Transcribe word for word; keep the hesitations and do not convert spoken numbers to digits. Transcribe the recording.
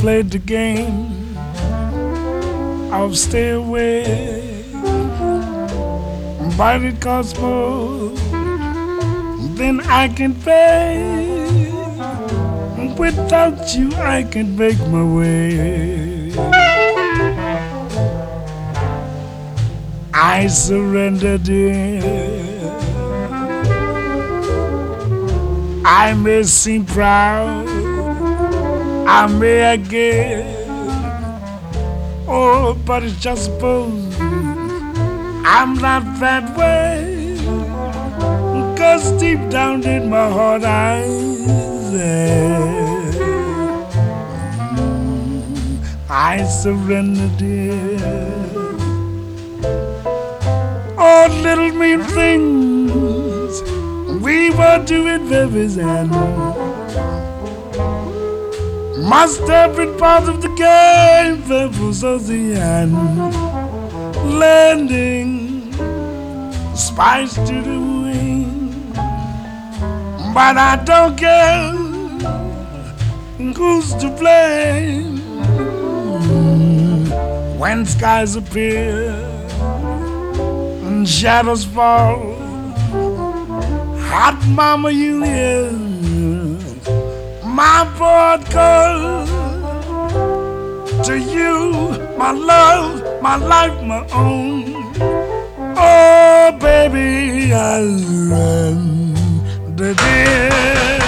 played the game of stay away, but it costs more than I can pay. Without you, I can make my way. I surrender, dear. I may seem proud, I may again. Oh, but it's just suppose I'm not that way. 'Cause deep down in my heart I say I surrender, dear. All little mean things we were doing very sad must have been part of the game that was at the end, lending spice to the wind. But I don't care who's to blame when skies appear and shadows fall. Hot mama, you hear my broad call to you, my love, my life, my own. Oh, baby, I surrender, dear.